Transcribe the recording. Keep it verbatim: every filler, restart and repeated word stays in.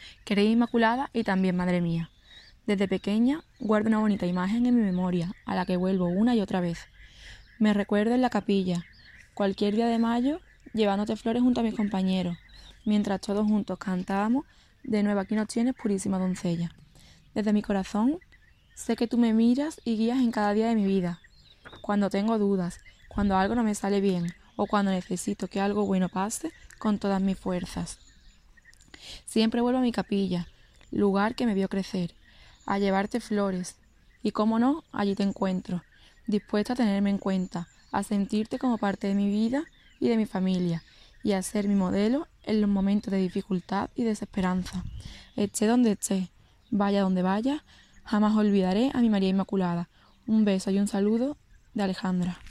Querida Inmaculada y también Madre mía. Desde pequeña guardo una bonita imagen en mi memoria, a la que vuelvo una y otra vez. Me recuerdo en la capilla, cualquier día de mayo, llevándote flores junto a mis compañeros, mientras todos juntos cantábamos de nuevo aquí nos tienes, purísima doncella. Desde mi corazón, sé que tú me miras y guías en cada día de mi vida. Cuando tengo dudas, cuando algo no me sale bien o cuando necesito que algo bueno pase con todas mis fuerzas. Siempre vuelvo a mi capilla, lugar que me vio crecer, a llevarte flores y, cómo no, allí te encuentro, dispuesta a tenerme en cuenta, a sentirte como parte de mi vida y de mi familia y a ser mi modelo en los momentos de dificultad y desesperanza. Esté donde esté, vaya donde vaya, jamás olvidaré a mi María Inmaculada. Un beso y un saludo de Alejandra.